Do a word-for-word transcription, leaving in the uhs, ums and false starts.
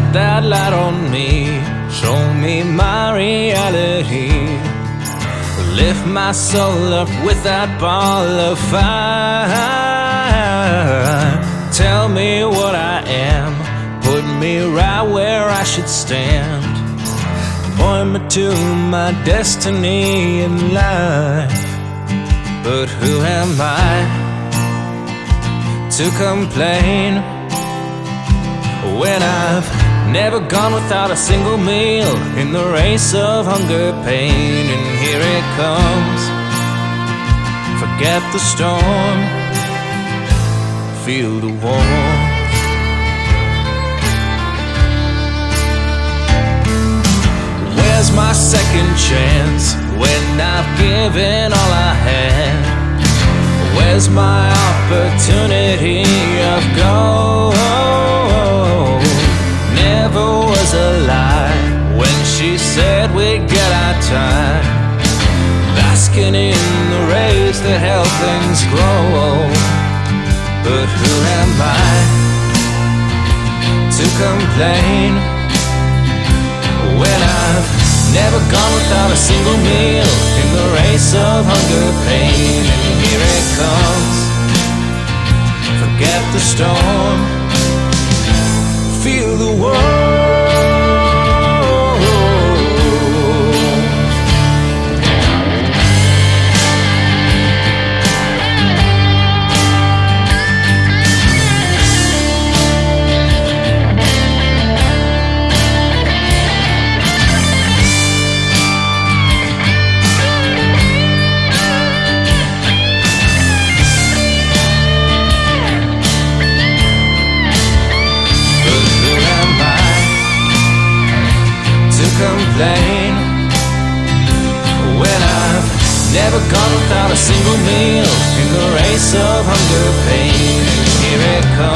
Set that light on me, show me my reality. Lift my soul up with that ball of fire. Tell me what I am, put me right where I should stand. Point me to my destiny in life. But who am I to complain when I've never gone without a single meal in the race of hunger, pain? And here it comes. Forget the storm, feel the warmth. Where's my second chance when I've given all I had? Where's my opportunity of gold? Never was a lie when she said we'd get our time, basking in the rays that help things grow. But who am I to complain when I've never gone without a single meal in the race of hunger, pain? And here it comes. Forget the storm, feel the world. Complain when I've never gone without a single meal in the race of hunger, pain. And here it comes.